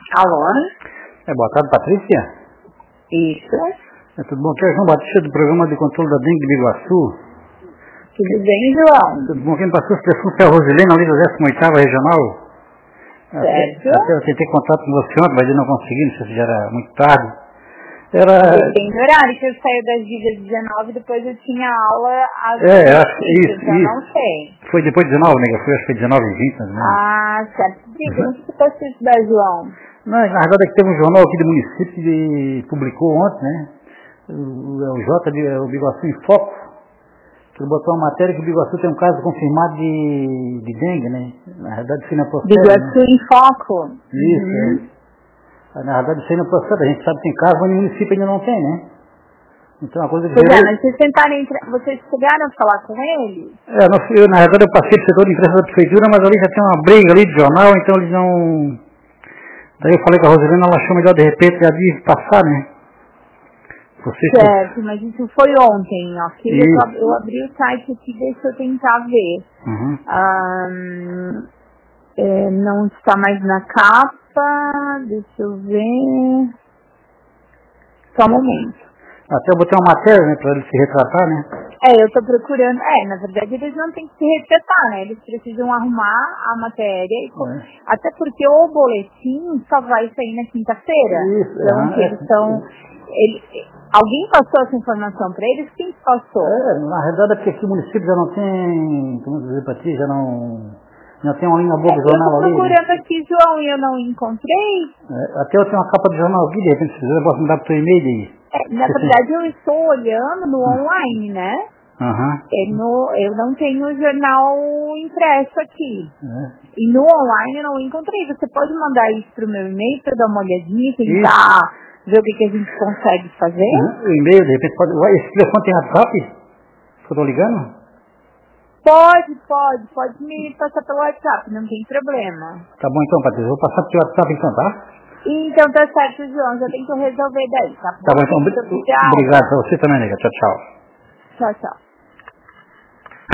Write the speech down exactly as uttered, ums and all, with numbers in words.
Alô? É, boa tarde, Patrícia. Isso. É, tudo bom? Aqui é João Batista do Programa de Controle da Dengue de Biguaçu. Tudo bem, João? Tudo bom? Quem passou esse telefone foi a Rosilene, ali da décima oitava Regional. Certo. Até, até eu tentei contato com você ontem, mas eu não consegui, não sei se já era muito tarde. Era... Depende do horário, que eu saio das vidas dezenove, depois eu tinha aula às É, acho que isso, então isso. não sei. Foi depois de dezenove, nega? Foi, acho que foi dezenove e vinte, mais ou menos. Ah, certo. Diga, não sei se posso estudar, João. Não, na verdade é que teve um jornal aqui do município que publicou ontem, né? O, é o J de é o Biguaçu em Foco, que ele botou uma matéria que o Biguaçu tem um caso confirmado de, de dengue, né? Na verdade isso aí não é processo. Biguaçu Né? em Foco. Isso, Uhum. é. Na verdade isso aí não é processo, a gente sabe que tem caso, mas no município ainda não tem, né? Então a coisa que Pois é, gerou... mas vocês tentaram entrar, vocês chegaram a falar com ele? É, não fui eu, na verdade eu passei pro setor de imprensa da prefeitura, mas ali já tem uma briga ali de jornal, então eles não... Daí eu falei com a Rosilene, ela achou melhor de repente já de passar, né? Você Certo, mas isso foi ontem, ok? Eu, Isso. tô- eu abri o site aqui, deixa eu tentar ver. Uhum. Ahn, é, não está mais na capa, deixa eu ver. Só um momento. Até eu botei uma matéria, né, pra ele se retratar, né? É, eu tô procurando. É, na verdade eles não têm que se retratar, né? Eles precisam arrumar a matéria. E, co- É. até porque o boletim só vai sair na quinta-feira. Isso, Então, é, que eles estão. Ele, alguém passou essa informação para eles? Quem passou? é, na realidade é porque aqui o município já não tem, como dizer pra ti, já não, já tem uma linha boa É, do eu jornal tô ali, né? procurando aqui, João, e eu não encontrei. É, até eu tenho uma capa do jornal aqui, de repente se quiser eu posso mandar pro teu e-mail aí. É, na verdade, eu estou olhando no online, né? Aham. Eu, no, eu não tenho o jornal impresso aqui. É. E no online eu não encontrei. Você pode mandar isso pro meu e-mail para dar uma olhadinha, tentar ver o que, que a gente consegue fazer? Uhum. O e-mail, de repente pode... Ué, esse telefone tem WhatsApp? Que eu tô ligando? Pode, pode. Pode me passar pelo WhatsApp, não tem problema. Tá bom então, Patrícia, eu vou passar pro teu WhatsApp então, tá? Então tá certo, João. Já tem que resolver daí, tá bom? Tá bom então, Muito obri- obrigada. obrigado pra você também, nega. Tchau, tchau. Tchau, tchau.